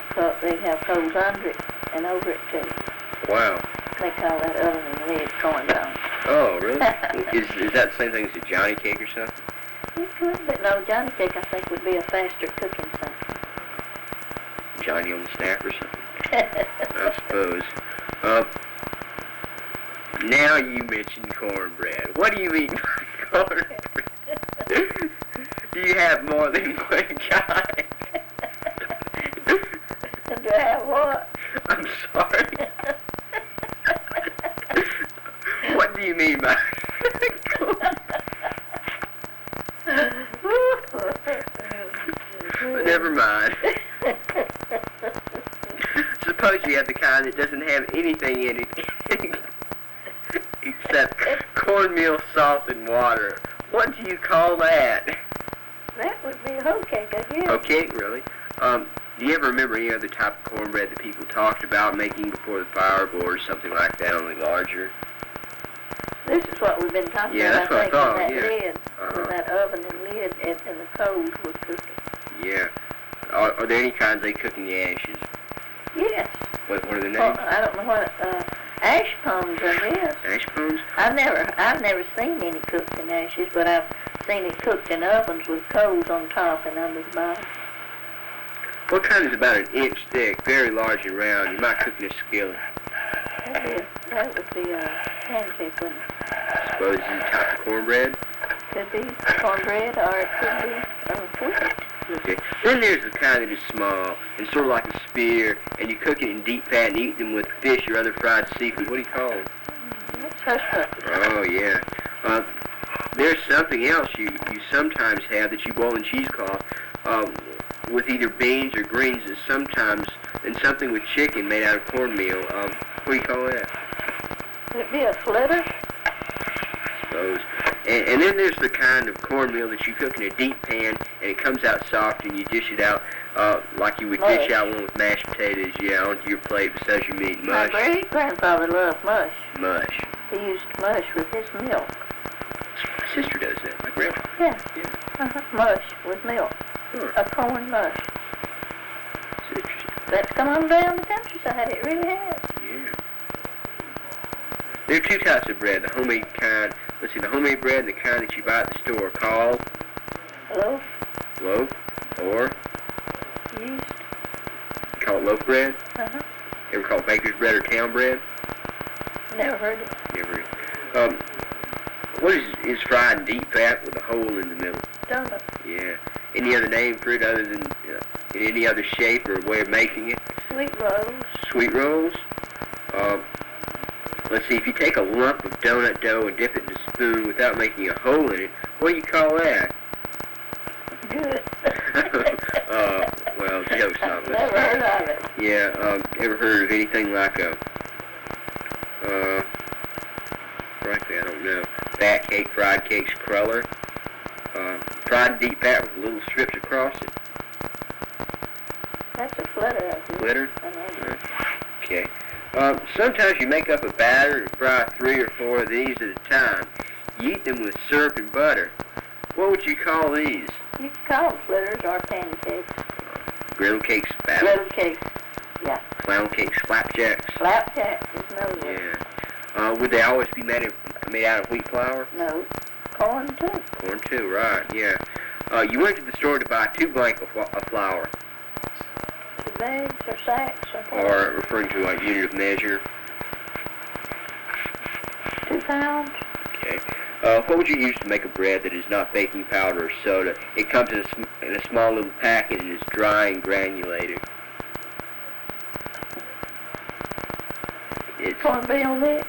they have holes under it and over it too. Wow. They call that oven and lid corn dog. Oh, really? is that the same thing as a Johnny cake or something? It could, but no, Johnny cake I think would be a faster cooking something. Johnny on the snap or something? I suppose. Now you mentioned cornbread. What do you mean by cornbread? Do you have more than one kind? Do I have what? I'm sorry. What do you mean by Never mind. Suppose you have the kind that doesn't have anything in it except cornmeal, salt, and water. What do you call that? That would be a hoe cake, I guess. Hoe cake, really? Do you ever remember any other type of cornbread that people talked about making before the fire, or something like that, only larger? This is what we've been talking Yeah, about. that's what I thought, That yeah. lid, with that oven and lid, and the coals were cooking. Yeah. Are there any kinds they cook in the ashes? Yes. What are the names? Well, I don't know what, ash ponds, I guess. Ash ponds? I've never seen any cooked in ashes, but I've seen it cooked in ovens with coals on top and under the bottom. What kind is about an inch thick, very large and round? You might cook in a skillet. That would be a pancake, wouldn't it? I suppose it's a type of cornbread. Could be cornbread, or it could be wheat. Okay. Then there's the kind that is small and sort of like a spear, and you cook it in deep fat and eat them with fish or other fried seafood. What do you call them? That's hush puppies. Oh, yeah. There's something else you sometimes have that you boil in cheesecloth with either beans or greens, and something with chicken made out of cornmeal. What do you call that? Would it be a flitter? I suppose. And then there's the kind of cornmeal that you cook in a deep pan, and it comes out soft, and you dish it out like you would dish out one with mashed potatoes, onto your plate besides your meat. Mush. My great-grandfather loved mush. Mush. He used mush with his milk. My sister does that. My grandpa. Yeah. Mush with milk. Huh. A corn mush. That's interesting. That's come on down the countryside. It really has. Yeah. There are two types of bread, the homemade kind. Let's see, the homemade bread and the kind that you buy at the store called Loaf. loaf or Yeast. you call it loaf bread. Uh-huh. Ever call it baker's bread or town bread? Never heard it. Never. What is fried in deep fat with a hole in the middle? Donut. Yeah. Any other name for it other than in any other shape or way of making it? Sweet rolls. Sweet rolls. Let's see, if you take a lump of donut dough and dip it in a spoon without making a hole in it, what do you call that? Good. Well, joke's on us. Never heard of it. Yeah, ever heard of anything like frankly, I don't know. Fat cake, fried cakes, cruller. Fried in deep fat with little strips across it. That's a flitter, I think. Flitter? Uh-huh. Okay. Sometimes you make up a batter and fry 3 or 4 of these at a time. You eat them with syrup and butter. What would you call these? You can call them flitters or pancakes. Griddle cakes, batter. Griddle cakes. Yeah. Clown cakes, flapjacks. Flapjacks is another one. Yeah. Would they always be made out of wheat flour? No. Corn, too. Corn too, right, yeah. You went to the store to buy 2 blank of flour, 2 bags or sacks or or referring to a unit of measure. 2 pounds. Okay. What would you use to make a bread that is not baking powder or soda? It comes in a small little packet and is dry and granulated. It's Cornmeal mix.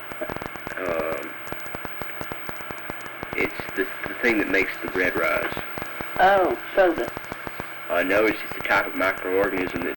It's the thing that makes the bread rise. Oh, soda. No, it's just a type of microorganism that